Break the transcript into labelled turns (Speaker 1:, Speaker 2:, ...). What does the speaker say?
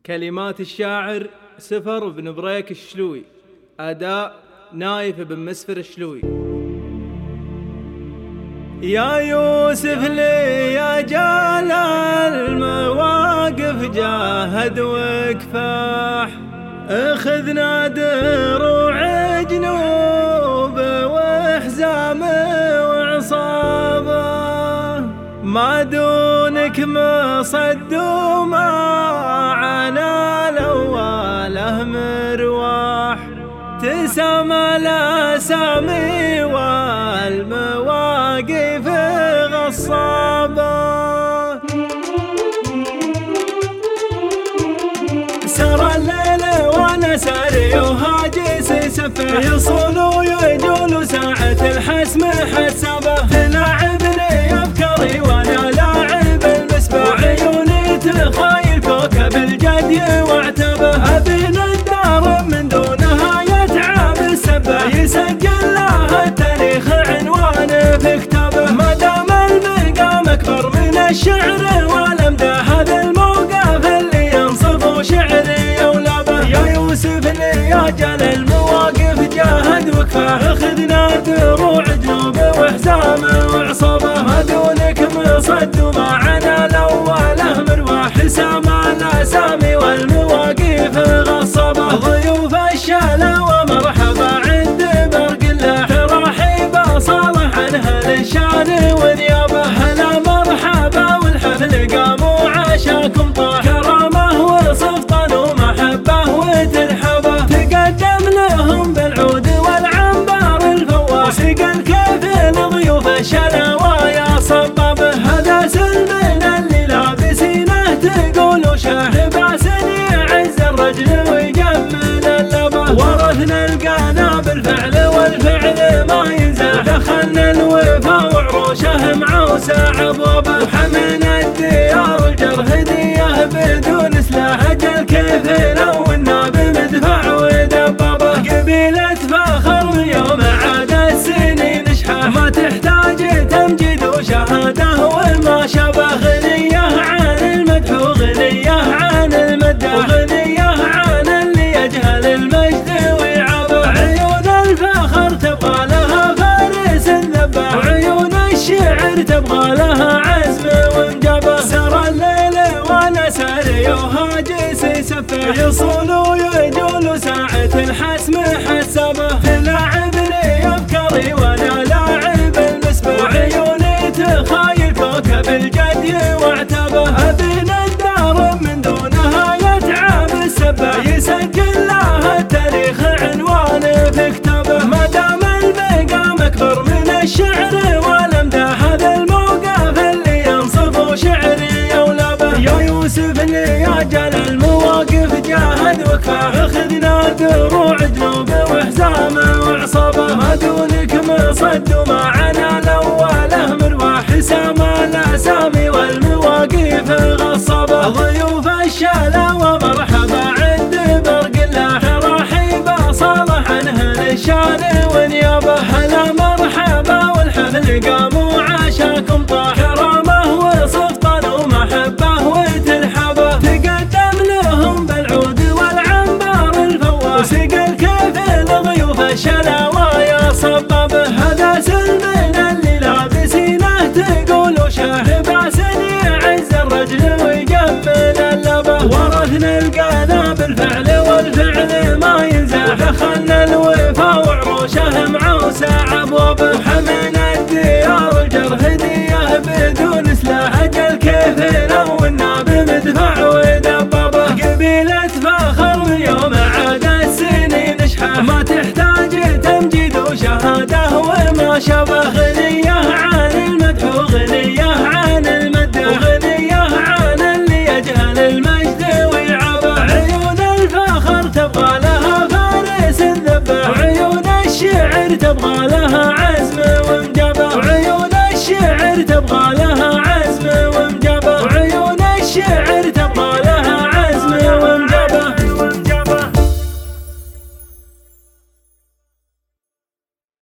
Speaker 1: كلمات الشاعر سفر بن بريك الشلوي، أداء نايف بن مسفر الشلوي. يا يوسف لي يا جال المواقف جاهد وكفاح، اخذنا دروع جنوب وحزام وعصابه، ما دونك مصد وما عنا الأوله مرواح، تسامى الأسامي والمواقف غصابة. سرى الليل وانا ساري وهاجس يسفح، يصول ويجول ساعة الحسم حسابه، تلاعبني افكاري وانا لاعب المسبح، عيوني تخايل كوكب الجدي واعتبه، ابينا الدار من دونها يتعب السبه، يسجل لها التاريخ عنوان في كتابه، ما دام المقام اكبر من الشعر والامداح، هذا الموقف اللي ينصف شعري ولابه. يا يوسف لي يا جل المواقف جاهد وكفاح، اخذنا دروع جنوب وحزام وعصابه، ما دونك مصد وما عنا الاوله مرواح، سامى الاسامي والمواقف غصابه، ضيوف الشاله ومرحبا عند برق الله، تراحيب صالح عن اهل الشان ونيابه، هلا مرحبا والحفل قاموا عشاكم طاح، كرامه وسلطان ومحبه وترحبه، تقدم لهم بالعود والعنبر الفواه، سقى الكيف لضيوف الشلاوايا صبابه، هذا سلمنا اللي لابسينه تقولوا شاهباس يعز الرجل ويجمل اللبه، ورثنا القانا بالفعل والفعل ما ينزل، دخلنا الوفا وعروشه معوسه عبوبه، وحمينا الديار الجرح هديه بدون سلاح، اجل كيف لو الناب مدفع ودبابه، قبيله فخر يوم عاد السنين اشحاح، ما تحتاج تمجيد وشهاده وما شابه، غنيه عن المدح وغنيه عن المدح، وغنيه عن اللي يجهل المجد ويعبه، عيون الفخر تبغى لها فارس ذبح، وعيون الشعر تبغى لها عزم وانجبه، سرى الليل وانا ساري وهاجس يسفح، يصول ويجول ساعة الحسم حسابه، تلاعبني افكاري وانا لاعب المسبح، وعيوني تخايل كوكب الجدي واعتبه، ابينا الدار من دونها يتعب السبه، يسجل لها التاريخ عنوان في كتابه، ما دام المقام اكبر من الشعر والامداح، هذا الموقف اللي ينصف شعري ولابه. يا يوسف لي يا جل المواقف جاهد وكفاح، اخذنا دروع جنوب وحزام وعصابه، ما دونك مصد وما عنا الاوله مرواح، سامى الاسامي والمواقف غصابه، ضيوف الشاله ومرحبا عند برق الله، تراحيب صالح عن اهل الشان ونيابه، هلا مرحبا والحفل قاموا عشاكم طاح، كرامه وسلطان ومحبه وترحبه، تقدم لهم بالعود والعنبر الفواه، وسقى الكيف لضيوف الشلاوايا صبابه، هذا سلمنا اللي لابسينه تقولوا شاهباس يعز الرجل ويجمل اللبه، ورثنا القانا بالفعل والفعل ما ينزل، دخلنا الوفا وعروشه معوسه عبوبه، وحمينا الديار الجرح هديه بدون سلاح، اجل كيف لو الناب مدفع ودبابه، قبيله فخر يوم عاد السنين اشحاح، ما تحتاج تمجيد وشهاده وما شابه، غنيه عن المدح وغنيه عن المدح، وغنيه عن اللي يجهل المجد ويعبه، عيون الفخر تبغى لها فارس ذبح، وعيون الشعر تبغى لها عزم وانجبه، وعيون الشعر تبغى لها